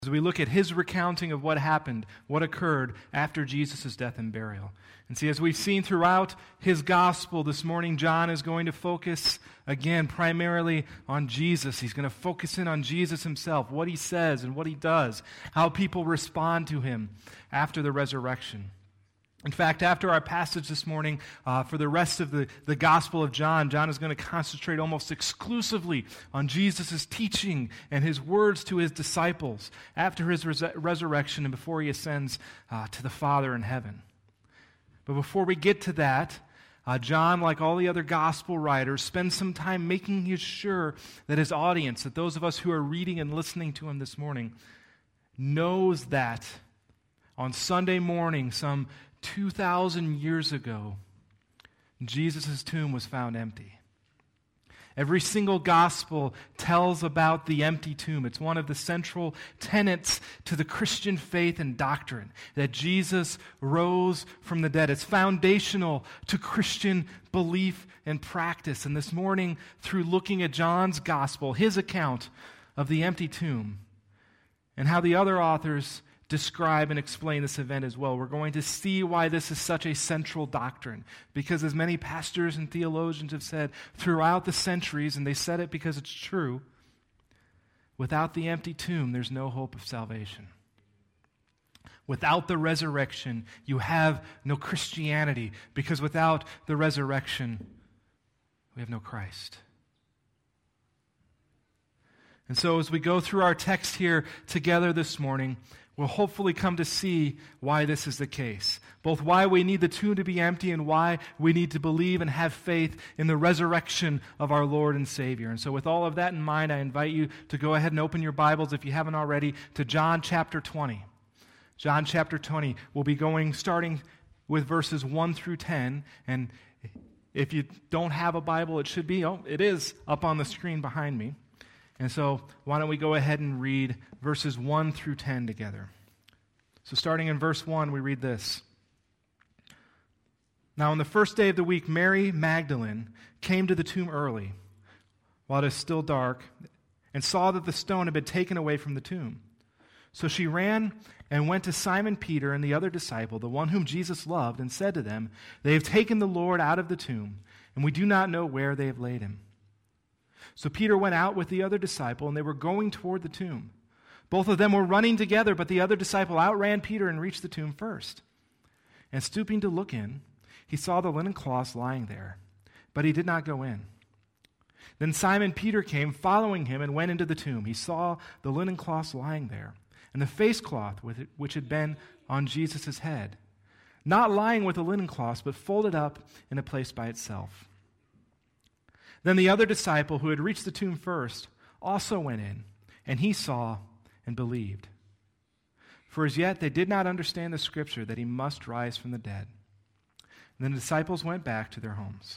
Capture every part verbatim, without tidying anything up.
as we look at his recounting of what happened, what occurred after Jesus' death and burial. And see, as we've seen throughout his gospel this morning, John is going to focus, again, primarily on Jesus. He's going to focus in on Jesus himself, what he says and what he does, how people respond to him after the resurrection. In fact, after our passage this morning, uh, for the rest of the, the Gospel of John, John is going to concentrate almost exclusively on Jesus' teaching and his words to his disciples after his res- resurrection and before he ascends uh, to the Father in heaven. But before we get to that, uh, John, like all the other Gospel writers, spends some time making sure that his audience, that those of us who are reading and listening to him this morning, knows that on Sunday morning, some two thousand years ago, Jesus' tomb was found empty. Every single gospel tells about the empty tomb. It's one of the central tenets to the Christian faith and doctrine, that Jesus rose from the dead. It's foundational to Christian belief and practice. And this morning, through looking at John's gospel, his account of the empty tomb, and how the other authors describe and explain this event as well, we're going to see why this is such a central doctrine. Because as many pastors and theologians have said throughout the centuries, and they said it because it's true, without the empty tomb, there's no hope of salvation. Without the resurrection, you have no Christianity, because without the resurrection, we have no Christ. And so as we go through our text here together this morning, we'll hopefully come to see why this is the case. Both why we need the tomb to be empty and why we need to believe and have faith in the resurrection of our Lord and Savior. And so with all of that in mind, I invite you to go ahead and open your Bibles, if you haven't already, to John chapter twenty. John chapter twenty. We'll be going, starting with verses one through ten. And if you don't have a Bible, it should be, oh, it is up on the screen behind me. And so why don't we go ahead and read verses one through ten together. So starting in verse one, we read this. Now on the first day of the week, Mary Magdalene came to the tomb early, while it was still dark, and saw that the stone had been taken away from the tomb. So she ran and went to Simon Peter and the other disciple, the one whom Jesus loved, and said to them, "They have taken the Lord out of the tomb, and we do not know where they have laid him." So Peter went out with the other disciple, and they were going toward the tomb. Both of them were running together, but the other disciple outran Peter and reached the tomb first. And stooping to look in, he saw the linen cloths lying there, but he did not go in. Then Simon Peter came, following him, and went into the tomb. He saw the linen cloths lying there, and the face cloth with it, which had been on Jesus' head, not lying with the linen cloths, but folded up in a place by itself. Then the other disciple, who had reached the tomb first, also went in, and he saw and believed. For as yet they did not understand the scripture that he must rise from the dead. And then the disciples went back to their homes.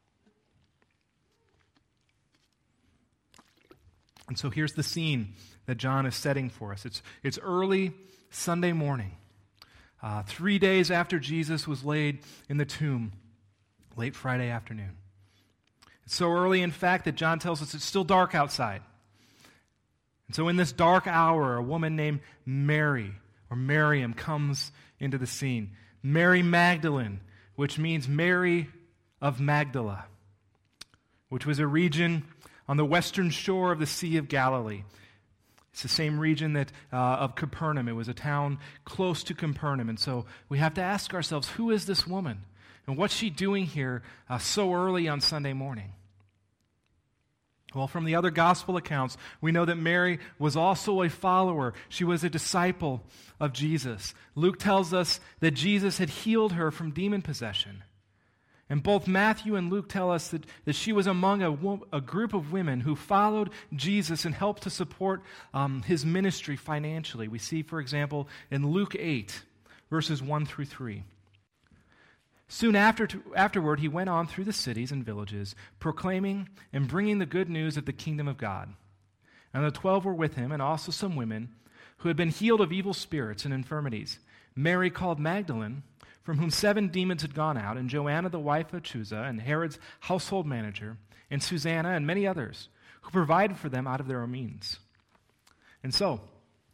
And so here's the scene that John is setting for us. It's, it's early Sunday morning, uh, three days after Jesus was laid in the tomb, late Friday afternoon. It's so early, in fact, that John tells us it's still dark outside. And so in this dark hour, a woman named Mary, or Miriam, comes into the scene. Mary Magdalene, which means Mary of Magdala, which was a region on the western shore of the Sea of Galilee. It's the same region that uh, of Capernaum. It was a town close to Capernaum. And so we have to ask ourselves, who is this woman? And what's she doing here uh, so early on Sunday morning? Well, from the other gospel accounts, we know that Mary was also a follower. She was a disciple of Jesus. Luke tells us that Jesus had healed her from demon possession. And both Matthew and Luke tell us that, that she was among a, a group of women who followed Jesus and helped to support um, his ministry financially. We see, for example, in Luke eight, verses one through three. Soon after, afterward, he went on through the cities and villages, proclaiming and bringing the good news of the kingdom of God. And the twelve were with him, and also some women who had been healed of evil spirits and infirmities. Mary called Magdalene, from whom seven demons had gone out, and Joanna the wife of Chuza, and Herod's household manager, and Susanna, and many others, who provided for them out of their own means. And so,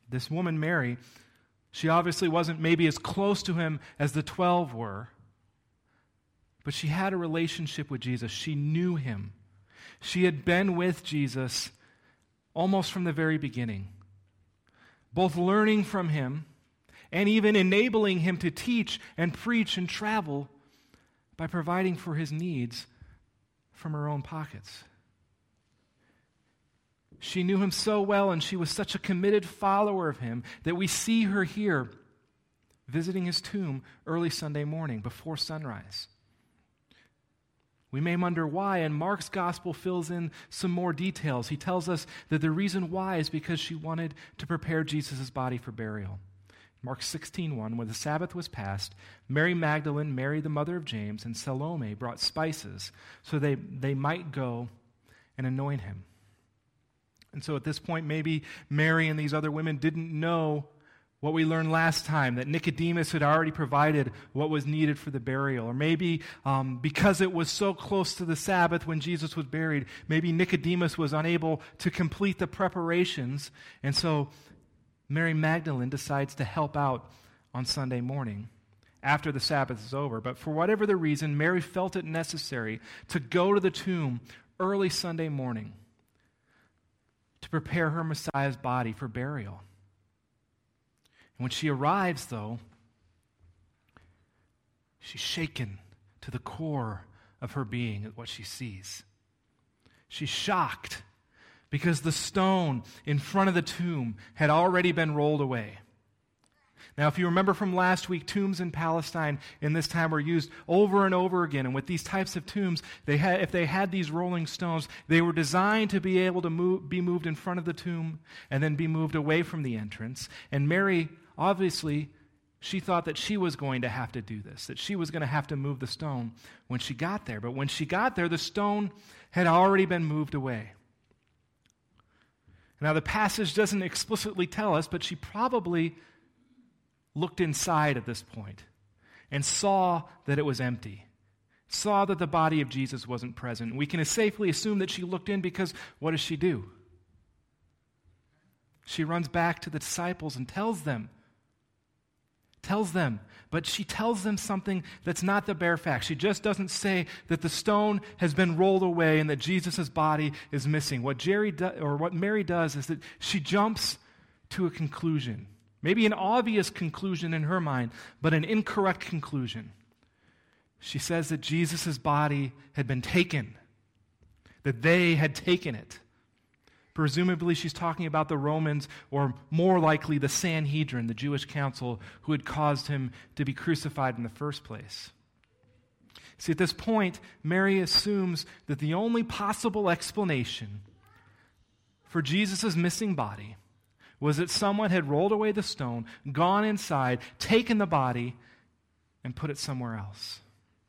This woman, Mary, she obviously wasn't maybe as close to him as the twelve were, but she had a relationship with Jesus. She knew him. She had been with Jesus almost from the very beginning, both learning from him and even enabling him to teach and preach and travel by providing for his needs from her own pockets. She knew him so well, and she was such a committed follower of him that we see her here visiting his tomb early Sunday morning before sunrise. We may wonder why, and Mark's gospel fills in some more details. He tells us that the reason why is because she wanted to prepare Jesus' body for burial. Mark sixteen one, when the Sabbath was past, Mary Magdalene, Mary the mother of James, and Salome brought spices so they, they might go and anoint him. And so at this point, maybe Mary and these other women didn't know what we learned last time, that Nicodemus had already provided what was needed for the burial. Or maybe um, because it was so close to the Sabbath when Jesus was buried, maybe Nicodemus was unable to complete the preparations. And so Mary Magdalene decides to help out on Sunday morning after the Sabbath is over. But for whatever the reason, Mary felt it necessary to go to the tomb early Sunday morning to prepare her Messiah's body for burial. And when she arrives, though, she's shaken to the core of her being at what she sees. She's shocked because the stone in front of the tomb had already been rolled away. Now, if you remember from last week, tombs in Palestine in this time were used over and over again. And with these types of tombs, they had, if they had these rolling stones, they were designed to be able to move, be moved in front of the tomb and then be moved away from the entrance. And Mary, obviously, she thought that she was going to have to do this, that she was going to have to move the stone when she got there. But when she got there, the stone had already been moved away. Now, the passage doesn't explicitly tell us, but she probably looked inside at this point and saw that it was empty, saw that the body of Jesus wasn't present. We can safely assume that she looked in because what does she do? She runs back to the disciples and tells them, tells them, but she tells them something that's not the bare fact. She just doesn't say that the stone has been rolled away and that Jesus' body is missing. What Jerry do, or what Mary does is that she jumps to a conclusion. Maybe an obvious conclusion in her mind, but an incorrect conclusion. She says that Jesus' body had been taken, that they had taken it. Presumably she's talking about the Romans, or more likely the Sanhedrin, the Jewish council, who had caused him to be crucified in the first place. See, at this point, Mary assumes that the only possible explanation for Jesus' missing body was that someone had rolled away the stone, gone inside, taken the body, and put it somewhere else.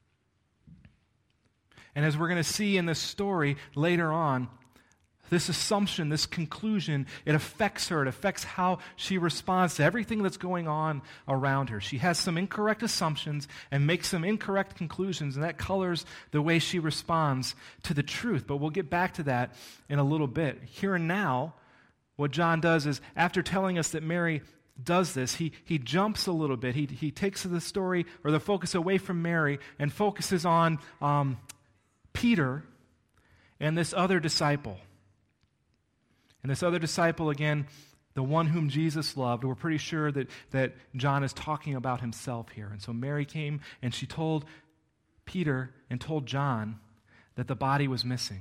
And as we're going to see in this story later on, this assumption, this conclusion, it affects her. It affects how she responds to everything that's going on around her. She has some incorrect assumptions and makes some incorrect conclusions, and that colors the way she responds to the truth. But we'll get back to that in a little bit. Here and now, what John does is, after telling us that Mary does this, he, he jumps a little bit. He, he takes the story or the focus away from Mary and focuses on um, Peter and this other disciple. And this other disciple, again, the one whom Jesus loved. We're pretty sure that, that John is talking about himself here. And so Mary came and she told Peter and told John that the body was missing.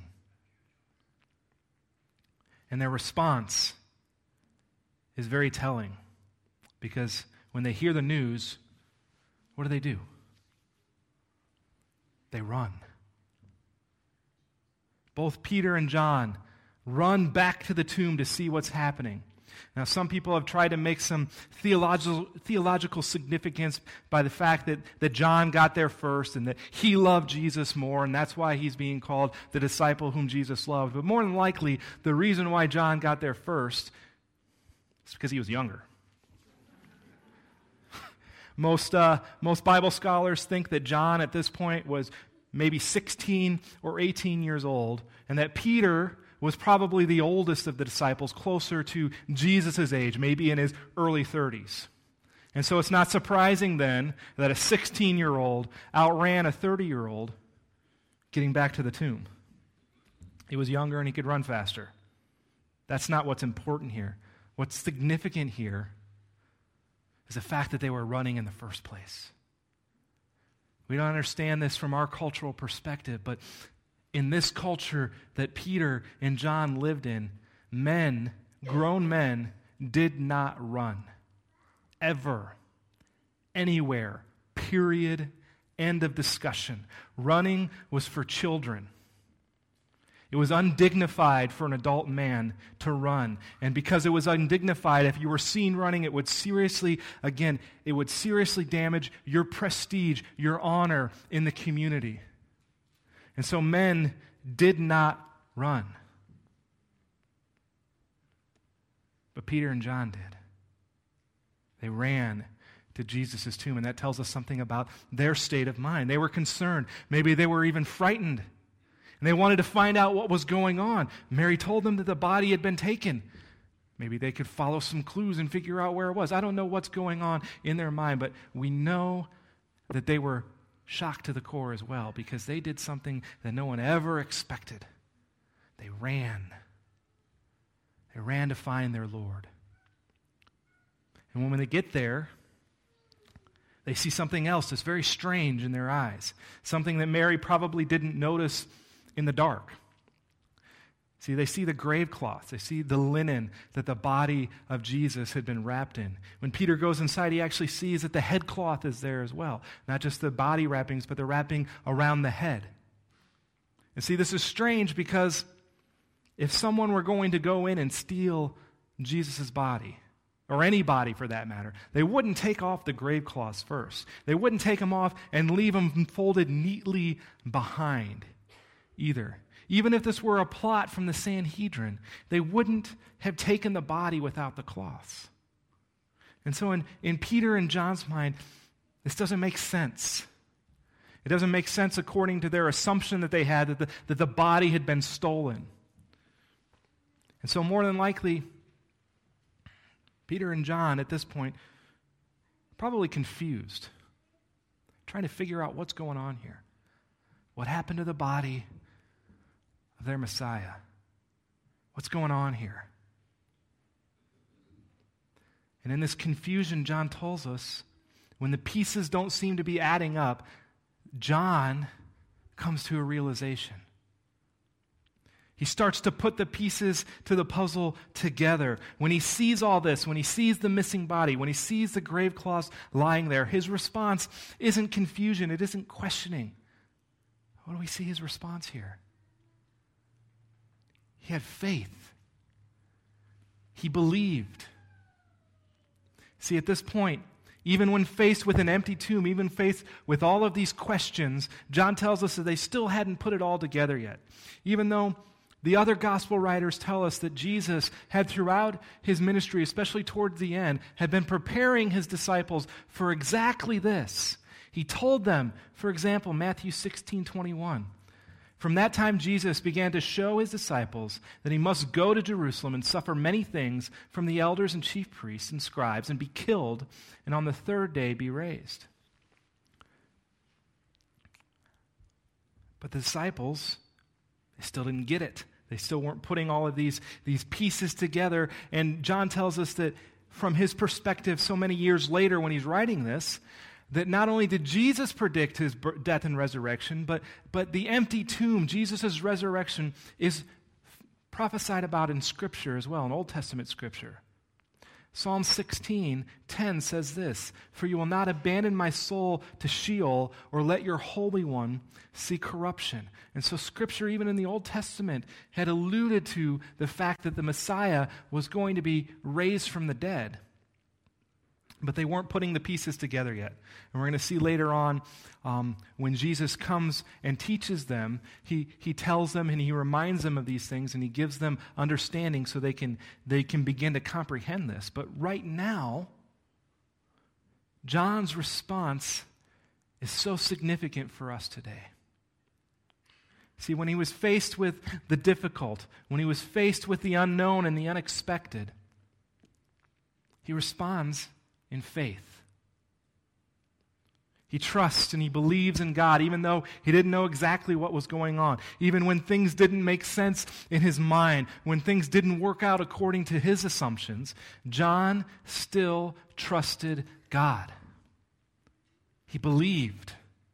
And their response is very telling, because when they hear the news, what do they do? They run. Both Peter and John run back to the tomb to see what's happening. Now, some people have tried to make some theological, theological significance by the fact that, that John got there first and that he loved Jesus more, and that's why he's being called the disciple whom Jesus loved. But more than likely, the reason why John got there first is because he was younger. most, uh, most Bible scholars think that John at this point was maybe sixteen or eighteen years old, and that Peter was probably the oldest of the disciples, closer to Jesus' age, maybe in his early thirties. And so it's not surprising then that a sixteen-year-old outran a thirty-year-old getting back to the tomb. He was younger and he could run faster. That's not what's important here. What's significant here is the fact that they were running in the first place. We don't understand this from our cultural perspective, but in this culture that Peter and John lived in, men, grown men, did not run. Ever. Anywhere. Period. End of discussion. Running was for children. It was undignified for an adult man to run. And because it was undignified, if you were seen running, it would seriously, again, it would seriously damage your prestige, your honor in the community. And so men did not run. But Peter and John did. They ran to Jesus' tomb, and that tells us something about their state of mind. They were concerned. Maybe they were even frightened. And they wanted to find out what was going on. Mary told them that the body had been taken. Maybe they could follow some clues and figure out where it was. I don't know what's going on in their mind, but we know that they were shocked to the core as well because they did something that no one ever expected. They ran. They ran to find their Lord. And when they get there, they see something else that's very strange in their eyes, something that Mary probably didn't notice in the dark. See, they see the grave cloth. They see the linen that the body of Jesus had been wrapped in. When Peter goes inside, he actually sees that the head cloth is there as well. Not just the body wrappings, but the wrapping around the head. And see, this is strange because if someone were going to go in and steal Jesus' body, or any body for that matter, they wouldn't take off the grave cloths first. They wouldn't take them off and leave them folded neatly behind either. Even if this were a plot from the Sanhedrin, they wouldn't have taken the body without the cloths. And so in, in Peter and John's mind, this doesn't make sense. It doesn't make sense according to their assumption that they had that the, that the body had been stolen. And so more than likely, Peter and John at this point probably confused, trying to figure out what's going on here. What happened to the body of their Messiah? What's going on here? And in this confusion, John tells us, when the pieces don't seem to be adding up, John comes to a realization. He starts to put the pieces to the puzzle together. When he sees all this, when he sees the missing body, when he sees the grave cloths lying there, his response isn't confusion, it isn't questioning. What do we see his response here? He had faith. He believed. See, at this point, even when faced with an empty tomb, even faced with all of these questions, John tells us that they still hadn't put it all together yet. Even though the other gospel writers tell us that Jesus had throughout his ministry, especially towards the end, had been preparing his disciples for exactly this. He told them, for example, Matthew sixteen twenty-one, from that time Jesus began to show his disciples that he must go to Jerusalem and suffer many things from the elders and chief priests and scribes and be killed and on the third day be raised. But the disciples, they still didn't get it. They still weren't putting all of these, these pieces together. And John tells us that from his perspective so many years later when he's writing this, that not only did Jesus predict his death and resurrection, but, but the empty tomb, Jesus' resurrection, is prophesied about in Scripture as well, in Old Testament Scripture. Psalm sixteen ten says this, "For you will not abandon my soul to Sheol or let your Holy One see corruption." And so Scripture, even in the Old Testament, had alluded to the fact that the Messiah was going to be raised from the dead. But they weren't putting the pieces together yet. And we're going to see later on um, when Jesus comes and teaches them, he, he tells them and he reminds them of these things and he gives them understanding so they can, they can begin to comprehend this. But right now, John's response is so significant for us today. See, when he was faced with the difficult, when he was faced with the unknown and the unexpected, he responds in faith. He trusts and he believes in God, even though he didn't know exactly what was going on. Even when things didn't make sense in his mind, when things didn't work out according to his assumptions, John still trusted God. He believed.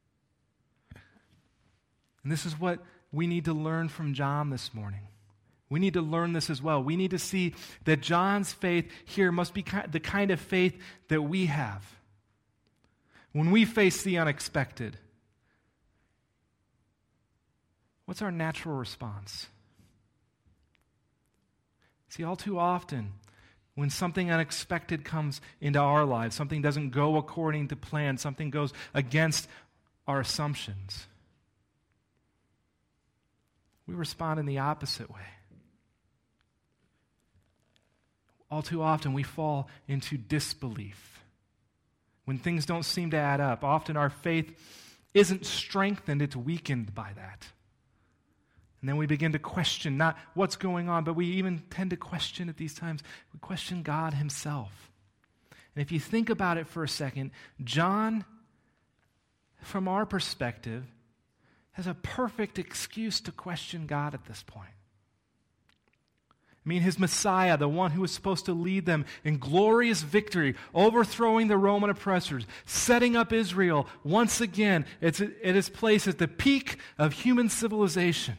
And this is what we need to learn from John this morning. We need to learn this as well. We need to see that John's faith here must be the kind of faith that we have. When we face the unexpected, what's our natural response? See, all too often, when something unexpected comes into our lives, something doesn't go according to plan, something goes against our assumptions, we respond in the opposite way. All too often, we fall into disbelief. When things don't seem to add up, often our faith isn't strengthened, it's weakened by that. And then we begin to question not what's going on, but we even tend to question at these times, we question God himself. And if you think about it for a second, John, from our perspective, has a perfect excuse to question God at this point. I mean, his Messiah, the one who was supposed to lead them in glorious victory, overthrowing the Roman oppressors, setting up Israel once again at its place at the peak of human civilization.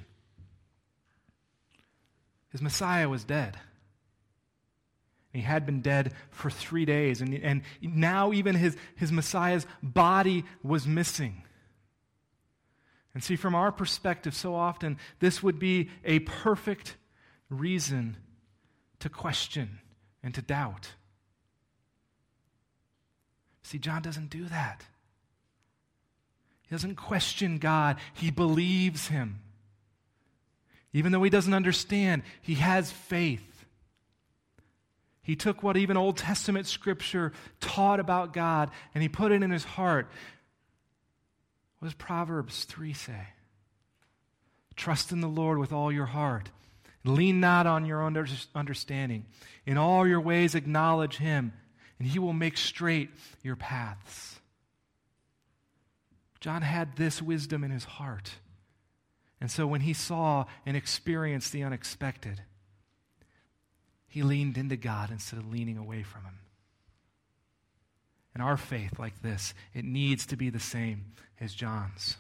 His Messiah was dead. He had been dead for three days, and, and now even his, his Messiah's body was missing. And see, from our perspective, so often, this would be a perfect reason to question and to doubt. See, John doesn't do that. He doesn't question God. He believes him. Even though he doesn't understand, he has faith. He took what even Old Testament Scripture taught about God and he put it in his heart. What does Proverbs three say? Trust in the Lord with all your heart. Lean not on your own understanding. In all your ways acknowledge him, and he will make straight your paths. John had this wisdom in his heart. And so when he saw and experienced the unexpected, he leaned into God instead of leaning away from him. And our faith, like this, it needs to be the same as John's.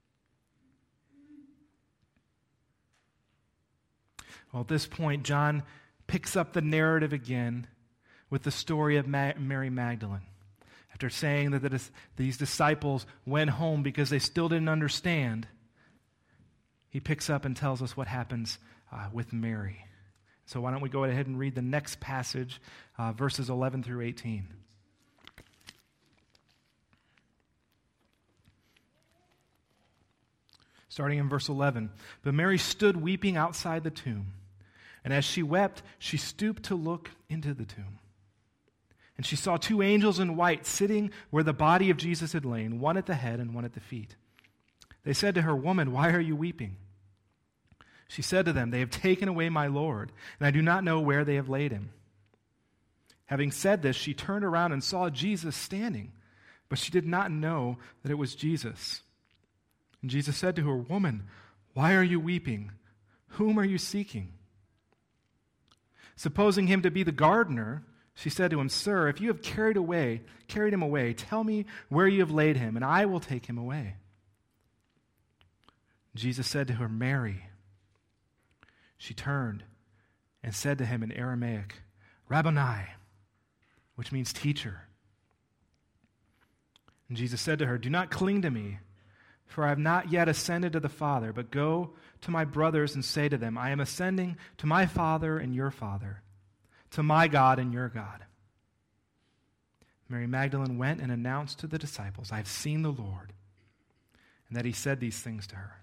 Well, at this point, John picks up the narrative again with the story of Ma- Mary Magdalene. After saying that the, these disciples went home because they still didn't understand, he picks up and tells us what happens uh, with Mary. So why don't we go ahead and read the next passage, uh, verses eleven through eighteen. Starting in verse eleven. But Mary stood weeping outside the tomb. And as she wept, she stooped to look into the tomb. And she saw two angels in white sitting where the body of Jesus had lain, one at the head and one at the feet. They said to her, "Woman, why are you weeping?" She said to them, "They have taken away my Lord, and I do not know where they have laid him." Having said this, she turned around and saw Jesus standing, but she did not know that it was Jesus. And Jesus said to her, "Woman, why are you weeping? Whom are you seeking?" Supposing him to be the gardener, she said to him, "Sir, if you have carried away, carried him away, tell me where you have laid him, and I will take him away." Jesus said to her, "Mary." She turned and said to him in Aramaic, "Rabboni," which means teacher. And Jesus said to her, "Do not cling to me, for I have not yet ascended to the Father, but go to my brothers and say to them, I am ascending to my Father and your Father, to my God and your God." Mary Magdalene went and announced to the disciples, "I have seen the Lord," and that he said these things to her.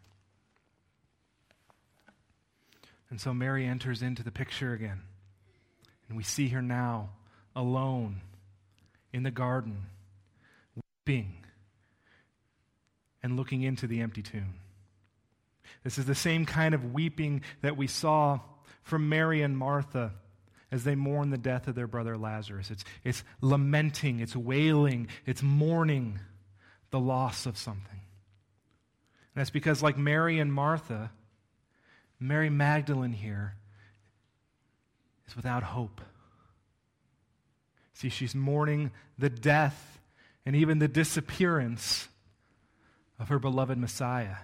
And so Mary enters into the picture again, and we see her now alone in the garden, weeping and looking into the empty tomb. This is the same kind of weeping that we saw from Mary and Martha as they mourn the death of their brother Lazarus. It's, it's lamenting, it's wailing, it's mourning the loss of something. And that's because, like Mary and Martha, Mary Magdalene here is without hope. See, she's mourning the death and even the disappearance of her beloved Messiah.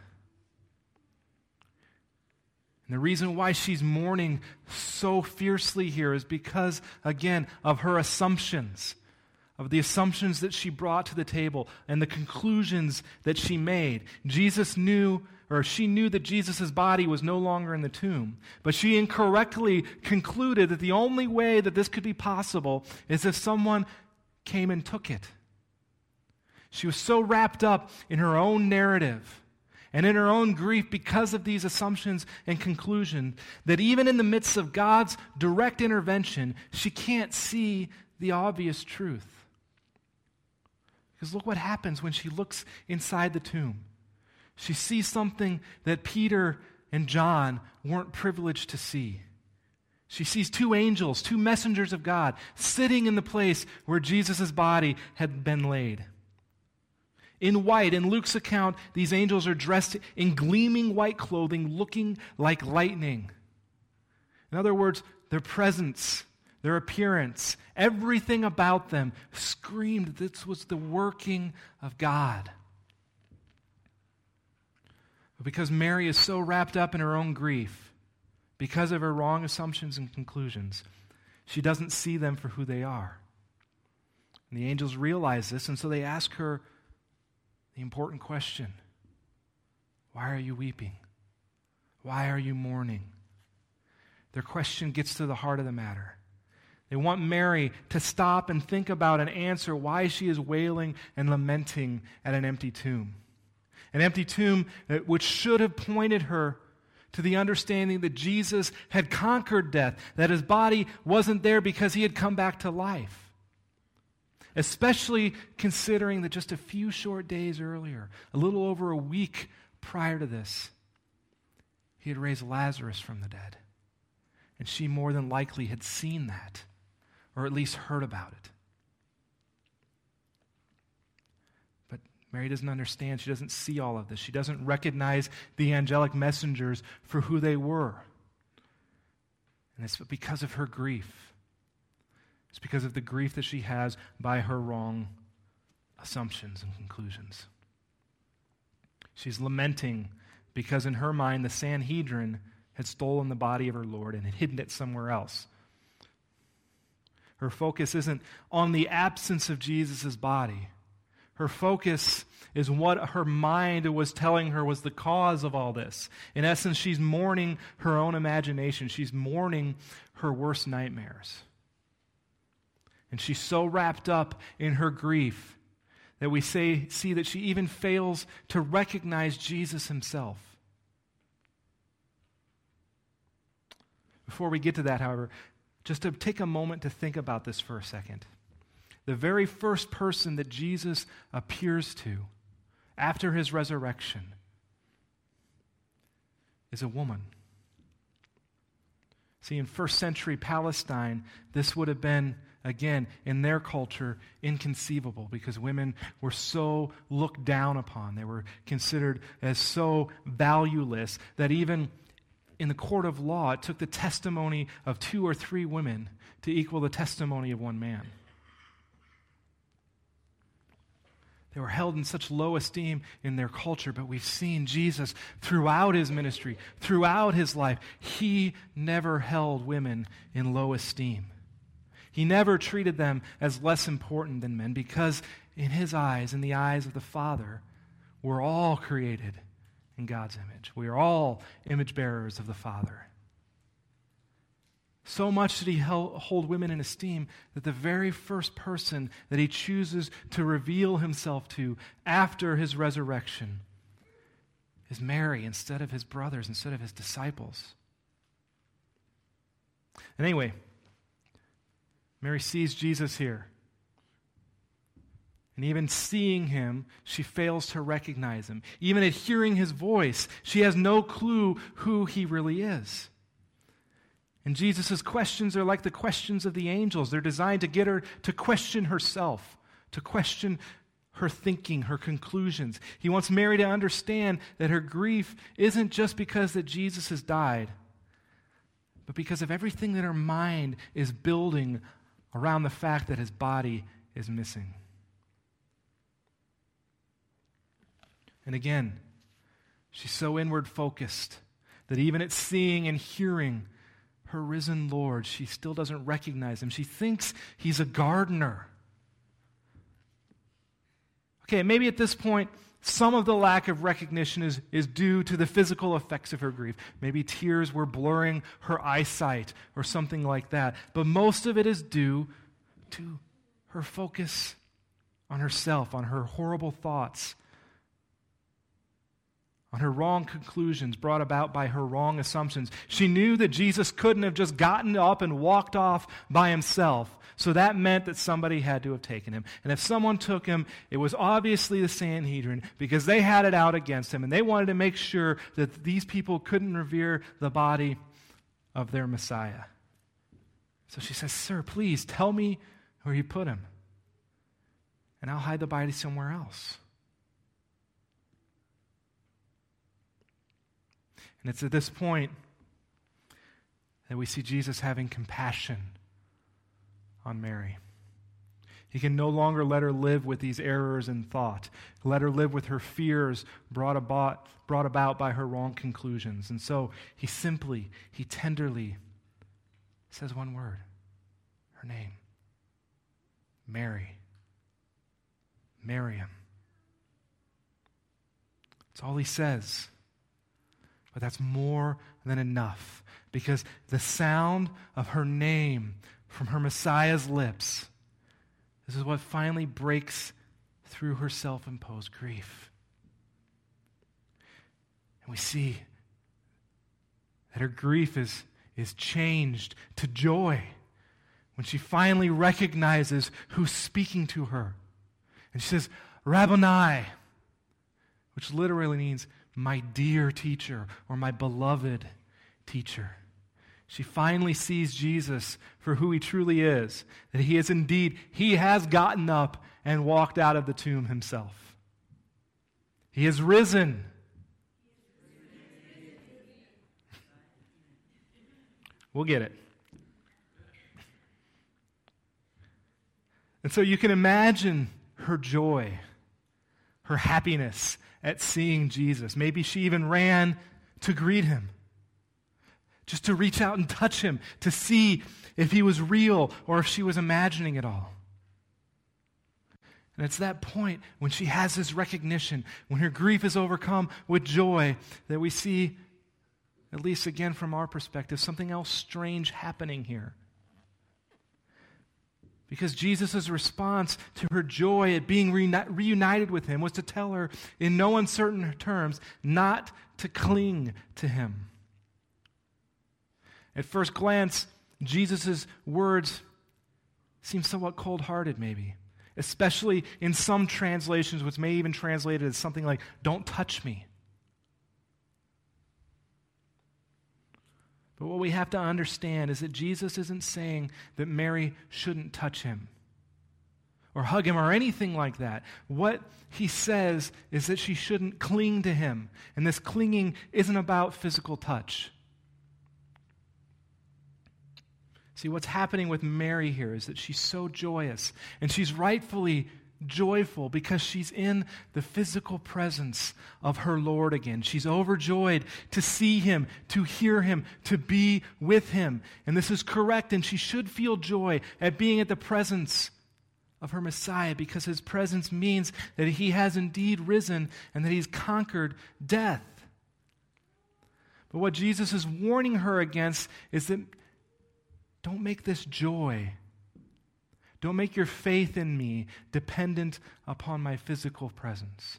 And the reason why she's mourning so fiercely here is because, again, of her assumptions, of the assumptions that she brought to the table and the conclusions that she made. Jesus knew, or she knew that Jesus' body was no longer in the tomb, but she incorrectly concluded that the only way that this could be possible is if someone came and took it. She was so wrapped up in her own narrative and in her own grief because of these assumptions and conclusions that even in the midst of God's direct intervention, she can't see the obvious truth. Because look what happens when she looks inside the tomb. She sees something that Peter and John weren't privileged to see. She sees two angels, two messengers of God, sitting in the place where Jesus' body had been laid. In white, in Luke's account, these angels are dressed in gleaming white clothing, looking like lightning. In other words, their presence, their appearance, everything about them screamed this was the working of God. But because Mary is so wrapped up in her own grief, because of her wrong assumptions and conclusions, she doesn't see them for who they are. And the angels realize this, and so they ask her the important question: why are you weeping? Why are you mourning? Their question gets to the heart of the matter. They want Mary to stop and think about and answer why she is wailing and lamenting at an empty tomb. An empty tomb which should have pointed her to the understanding that Jesus had conquered death, that his body wasn't there because he had come back to life. Especially considering that just a few short days earlier, a little over a week prior to this, he had raised Lazarus from the dead. And she more than likely had seen that, or at least heard about it. But Mary doesn't understand. She doesn't see all of this. She doesn't recognize the angelic messengers for who they were. And it's because of her grief. It's because of the grief that she has by her wrong assumptions and conclusions. She's lamenting because in her mind the Sanhedrin had stolen the body of her Lord and had hidden it somewhere else. Her focus isn't on the absence of Jesus' body. Her focus is what her mind was telling her was the cause of all this. In essence, she's mourning her own imagination. She's mourning her worst nightmares. And she's so wrapped up in her grief that we say, see that she even fails to recognize Jesus himself. Before we get to that, however, just to take a moment to think about this for a second. The very first person that Jesus appears to after his resurrection is a woman. See, in first century Palestine, this would have been, again, in their culture, inconceivable because women were so looked down upon. They were considered as so valueless that even in the court of law, it took the testimony of two or three women to equal the testimony of one man. They were held in such low esteem in their culture, but we've seen Jesus throughout his ministry, throughout his life. He never held women in low esteem. He never treated them as less important than men because in his eyes, in the eyes of the Father, we're all created in God's image. We are all image bearers of the Father. So much did he hold women in esteem that the very first person that he chooses to reveal himself to after his resurrection is Mary instead of his brothers, instead of his disciples. And anyway, Mary sees Jesus here. And even seeing him, she fails to recognize him. Even at hearing his voice, she has no clue who he really is. And Jesus' questions are like the questions of the angels. They're designed to get her to question herself, to question her thinking, her conclusions. He wants Mary to understand that her grief isn't just because that Jesus has died, but because of everything that her mind is building around the fact that his body is missing. And again, she's so inward focused that even at seeing and hearing her risen Lord, she still doesn't recognize him. She thinks he's a gardener. Okay, maybe at this point, some of the lack of recognition is, is due to the physical effects of her grief. Maybe tears were blurring her eyesight or something like that. But most of it is due to her focus on herself, on her horrible thoughts, on her wrong conclusions brought about by her wrong assumptions. She knew that Jesus couldn't have just gotten up and walked off by himself, so that meant that somebody had to have taken him. And if someone took him, it was obviously the Sanhedrin, because they had it out against him, and they wanted to make sure that these people couldn't revere the body of their Messiah. So she says, "Sir, please tell me where you put him, and I'll hide the body somewhere else." And it's at this point that we see Jesus having compassion on Mary. He can no longer let her live with these errors in thought, let her live with her fears brought about, brought about by her wrong conclusions. And so he simply, he tenderly says one word, her name, Mary, Miriam. That's all he says. But that's more than enough, because the sound of her name from her Messiah's lips, this is what finally breaks through her self-imposed grief. And we see that her grief is, is changed to joy when she finally recognizes who's speaking to her. And she says, "Rabboni," which literally means my dear teacher, or my beloved teacher. She finally sees Jesus for who he truly is, that he is indeed, he has gotten up and walked out of the tomb himself. He is risen. We'll get it. And so you can imagine her joy, her happiness at seeing Jesus. Maybe she even ran to greet him, just to reach out and touch him, to see if he was real or if she was imagining it all. And it's that point when she has this recognition, when her grief is overcome with joy, that we see, at least again from our perspective, something else strange happening here. Because Jesus' response to her joy at being reuni- reunited with him was to tell her in no uncertain terms not to cling to him. At first glance, Jesus' words seem somewhat cold-hearted maybe, especially in some translations, which may even translate it as something like, "Don't touch me." But what we have to understand is that Jesus isn't saying that Mary shouldn't touch him or hug him or anything like that. What he says is that she shouldn't cling to him. And this clinging isn't about physical touch. See, what's happening with Mary here is that she's so joyous, and she's rightfully joyful because she's in the physical presence of her Lord again. She's overjoyed to see him, to hear him, to be with him. And this is correct, and she should feel joy at being at the presence of her Messiah, because his presence means that he has indeed risen and that he's conquered death. But what Jesus is warning her against is that don't make this joy, don't make your faith in me dependent upon my physical presence.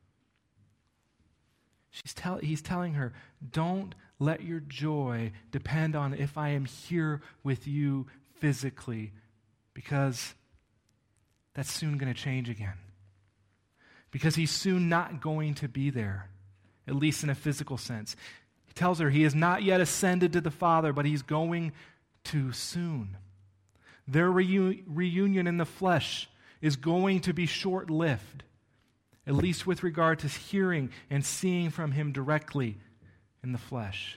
She's tell, he's telling her, don't let your joy depend on if I am here with you physically, because that's soon going to change again. Because he's soon not going to be there, at least in a physical sense. He tells her he has not yet ascended to the Father, but he's going to soon. Their reu- reunion in the flesh is going to be short-lived, at least with regard to hearing and seeing from him directly in the flesh.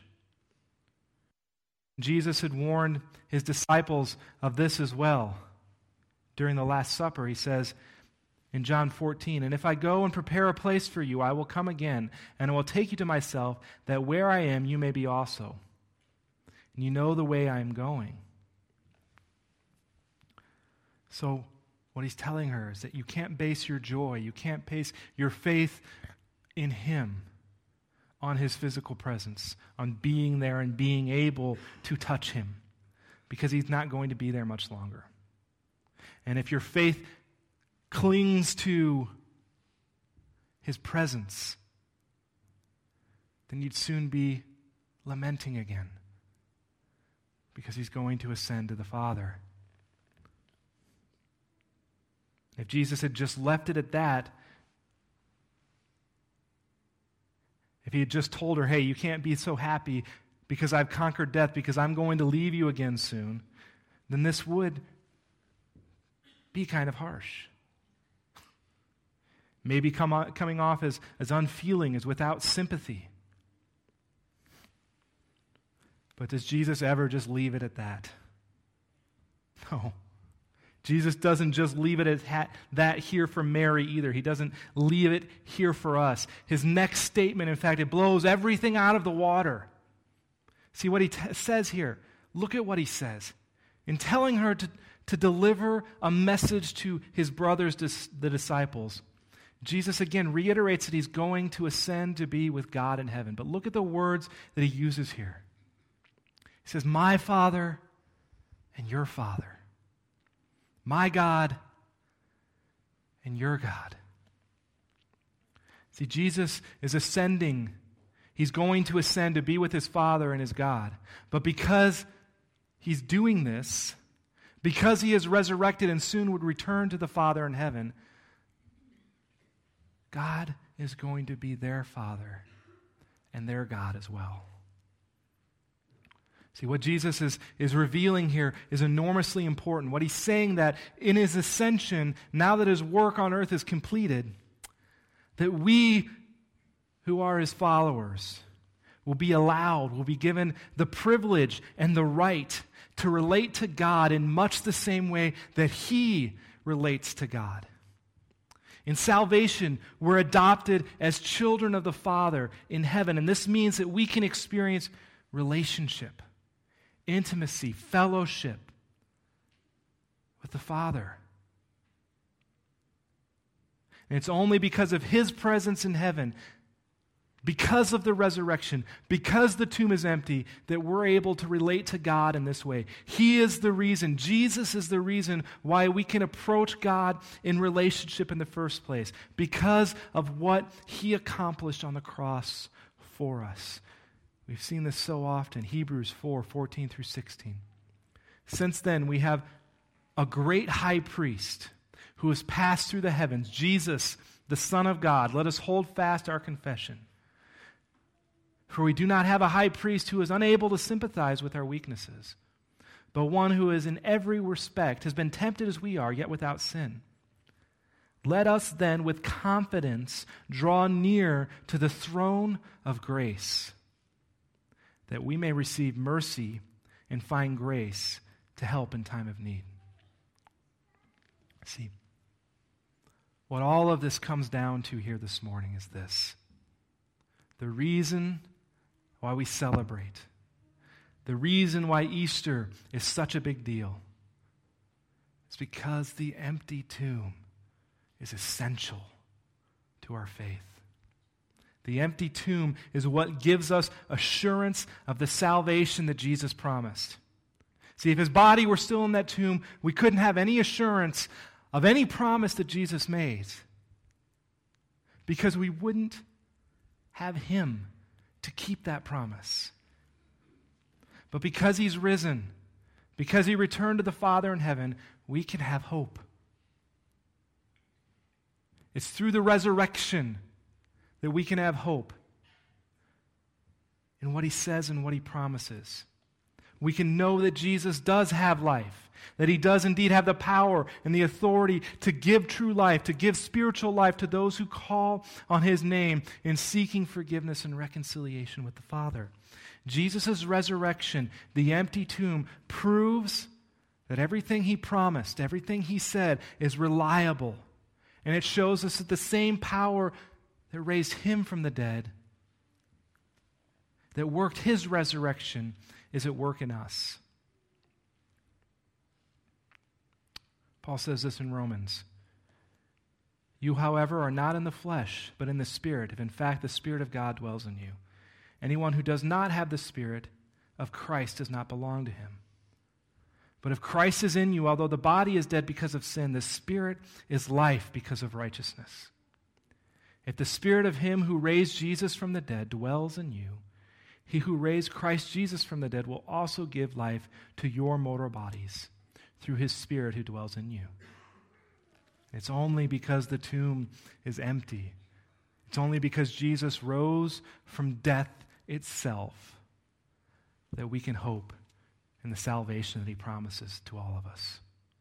Jesus had warned his disciples of this as well. During the Last Supper, he says in John fourteen, "And if I go and prepare a place for you, I will come again, and I will take you to myself, that where I am, you may be also. And you know the way I am going." So what he's telling her is that you can't base your joy, you can't base your faith in him on his physical presence, on being there and being able to touch him, because he's not going to be there much longer. And if your faith clings to his presence, then you'd soon be lamenting again, because he's going to ascend to the Father. If Jesus had just left it at that, if he had just told her, hey, you can't be so happy because I've conquered death, because I'm going to leave you again soon, then this would be kind of harsh. Maybe come on, coming off as, as unfeeling, as without sympathy. But does Jesus ever just leave it at that? No. Jesus doesn't just leave it at ha- that here for Mary either. He doesn't leave it here for us. His next statement, in fact, it blows everything out of the water. See what he t- says here. Look at what he says. In telling her to, to deliver a message to his brothers, dis- the disciples, Jesus again reiterates that he's going to ascend to be with God in heaven. But look at the words that he uses here. He says, "My Father and your Father. My God and your God." See, Jesus is ascending. He's going to ascend to be with his Father and his God. But because he's doing this, because he is resurrected and soon would return to the Father in heaven, God is going to be their Father and their God as well. See, what Jesus is, is revealing here is enormously important. What he's saying that in his ascension, now that his work on earth is completed, that we who are his followers will be allowed, will be given the privilege and the right to relate to God in much the same way that he relates to God. In salvation, we're adopted as children of the Father in heaven, and this means that we can experience relationship, intimacy, fellowship with the Father. And it's only because of his presence in heaven, because of the resurrection, because the tomb is empty, that we're able to relate to God in this way. He is the reason, Jesus is the reason why we can approach God in relationship in the first place, because of what he accomplished on the cross for us. We've seen this so often, Hebrews four, fourteen through sixteen. Since then, we have a great high priest who has passed through the heavens, Jesus, the Son of God. Let us hold fast our confession. For we do not have a high priest who is unable to sympathize with our weaknesses, but one who is in every respect has been tempted as we are, yet without sin. Let us then with confidence draw near to the throne of grace, that we may receive mercy and find grace to help in time of need. See, what all of this comes down to here this morning is this. The reason why we celebrate, the reason why Easter is such a big deal, is because the empty tomb is essential to our faith. The empty tomb is what gives us assurance of the salvation that Jesus promised. See, if his body were still in that tomb, we couldn't have any assurance of any promise that Jesus made, because we wouldn't have him to keep that promise. But because he's risen, because he returned to the Father in heaven, we can have hope. It's through the resurrection that we can have hope in what he says and what he promises. We can know that Jesus does have life, that he does indeed have the power and the authority to give true life, to give spiritual life to those who call on his name in seeking forgiveness and reconciliation with the Father. Jesus' resurrection, the empty tomb, proves that everything he promised, everything he said is reliable. And it shows us that the same power that raised him from the dead, that worked his resurrection, is at work in us. Paul says this in Romans. You, however, are not in the flesh, but in the Spirit, if in fact the Spirit of God dwells in you. Anyone who does not have the Spirit of Christ does not belong to him. But if Christ is in you, although the body is dead because of sin, the Spirit is life because of righteousness. If the Spirit of him who raised Jesus from the dead dwells in you, he who raised Christ Jesus from the dead will also give life to your mortal bodies through his Spirit who dwells in you. It's only because the tomb is empty. It's only because Jesus rose from death itself that we can hope in the salvation that he promises to all of us.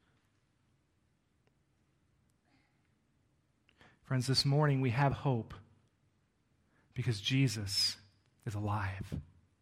Friends, this morning we have hope because Jesus is alive.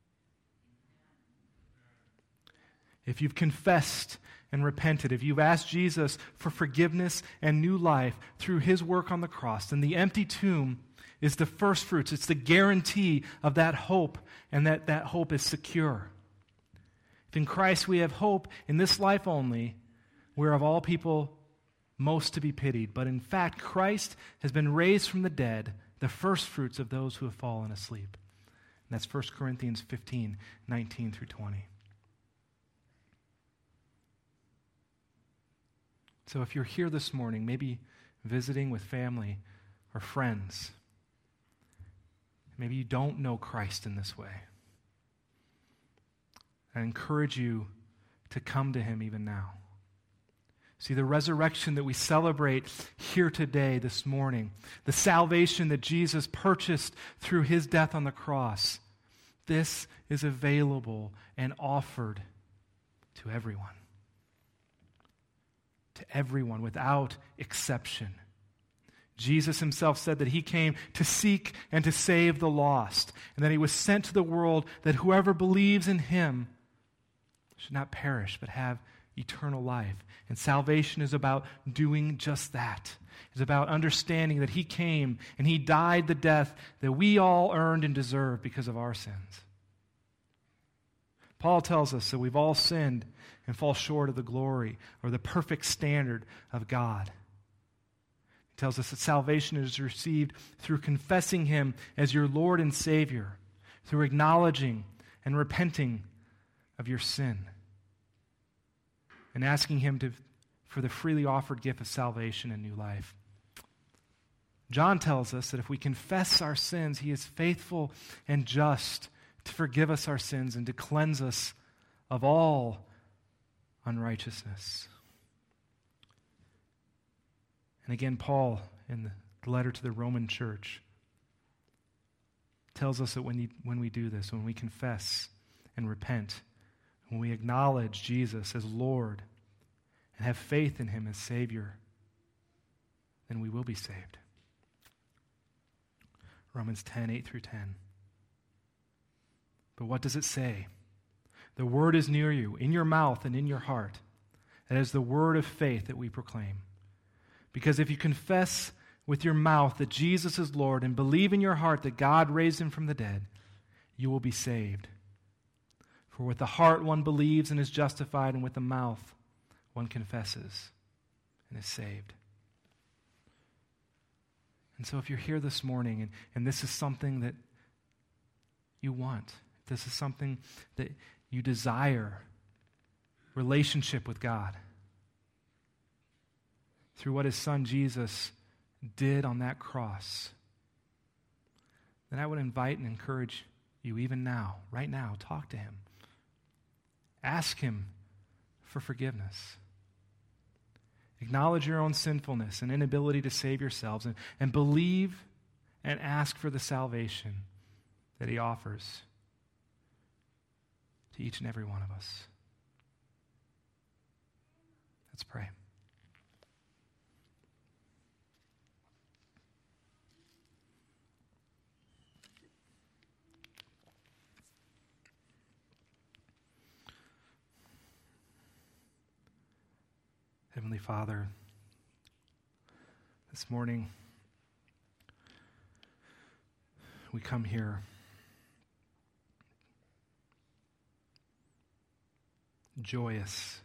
If you've confessed and repented, if you've asked Jesus for forgiveness and new life through his work on the cross, then the empty tomb is the first fruits. It's the guarantee of that hope, and that that hope is secure. If in Christ we have hope in this life only, we're of all people most to be pitied. But in fact, Christ has been raised from the dead, the first fruits of those who have fallen asleep. And that's First Corinthians fifteen, nineteen through twenty. So if you're here this morning, maybe visiting with family or friends, maybe you don't know Christ in this way, I encourage you to come to him even now. See, the resurrection that we celebrate here today, this morning, the salvation that Jesus purchased through his death on the cross, this is available and offered to everyone. To everyone without exception. Jesus himself said that he came to seek and to save the lost, and that he was sent to the world that whoever believes in him should not perish but have eternal life. And salvation is about doing just that. It's about understanding that he came and he died the death that we all earned and deserve because of our sins. Paul tells us that we've all sinned and fall short of the glory or the perfect standard of God. He tells us that salvation is received through confessing him as your Lord and Savior, through acknowledging and repenting of your sin, and asking him to, for the freely offered gift of salvation and new life. John tells us that if we confess our sins, he is faithful and just to forgive us our sins and to cleanse us of all unrighteousness. And again, Paul, in the letter to the Roman church, tells us that when, you, when we do this, when we confess and repent, when we acknowledge Jesus as Lord and have faith in him as Savior, then we will be saved. Romans ten, eight through ten. But what does it say? The word is near you, in your mouth and in your heart. That is the word of faith that we proclaim. Because if you confess with your mouth that Jesus is Lord and believe in your heart that God raised him from the dead, you will be saved. For with the heart one believes and is justified, and with the mouth one confesses and is saved. And so if you're here this morning and, and this is something that you want, this is something that you desire, relationship with God, through what his son Jesus did on that cross, then I would invite and encourage you even now, right now, talk to him. Ask him for forgiveness. Acknowledge your own sinfulness and inability to save yourselves, and, and believe and ask for the salvation that he offers to each and every one of us. Let's pray. Heavenly Father, this morning we come here joyous,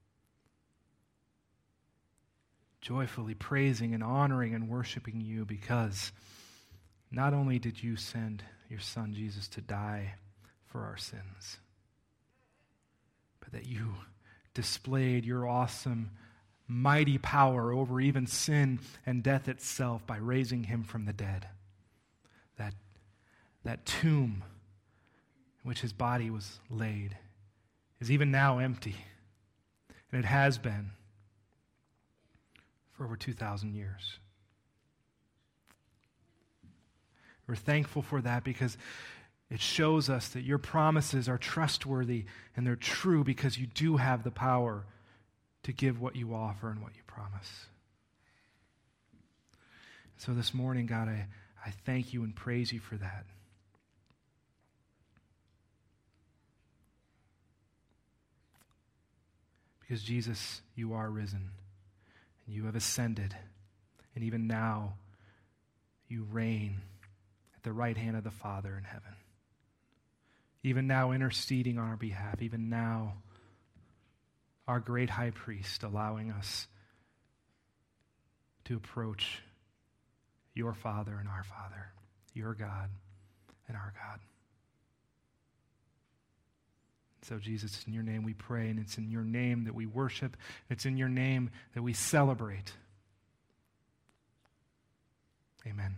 joyfully praising and honoring and worshiping you, because not only did you send your Son Jesus to die for our sins, but that you displayed your awesome, mighty power over even sin and death itself by raising him from the dead. That, that tomb in which his body was laid is even now empty, and it has been for over two thousand years. We're thankful for that because it shows us that your promises are trustworthy and they're true, because you do have the power to give what you offer and what you promise. So this morning, God, I, I thank you and praise you for that. Because Jesus, you are risen, and you have ascended, and even now you reign at the right hand of the Father in heaven. Even now interceding on our behalf, even now our great high priest allowing us to approach your Father and our Father, your God and our God. So Jesus, it's in your name we pray, and it's in your name that we worship. It's in your name that we celebrate. Amen.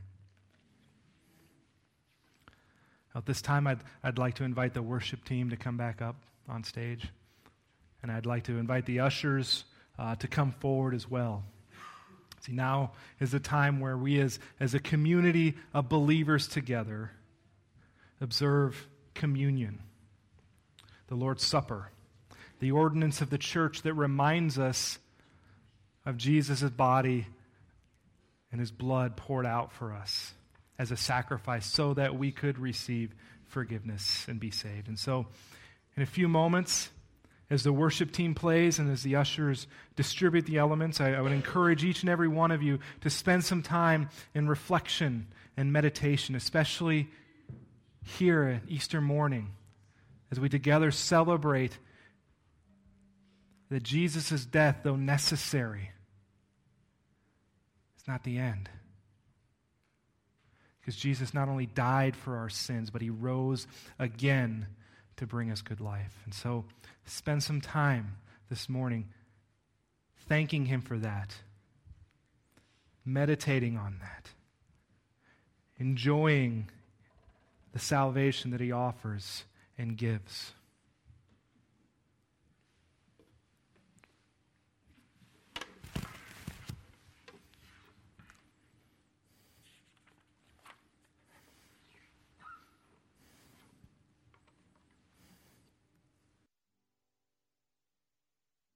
At this time, I'd, I'd like to invite the worship team to come back up on stage. And I'd like to invite the ushers uh, to come forward as well. See, now is the time where we as, as a community of believers together observe communion, the Lord's Supper, the ordinance of the church that reminds us of Jesus' body and his blood poured out for us as a sacrifice so that we could receive forgiveness and be saved. And so, in a few moments, as the worship team plays and as the ushers distribute the elements, I, I would encourage each and every one of you to spend some time in reflection and meditation, especially here at Easter morning, as we together celebrate that Jesus' death, though necessary, is not the end. Because Jesus not only died for our sins, but he rose again to bring us good life. And so spend some time this morning thanking him for that, meditating on that, enjoying the salvation that he offers and gives.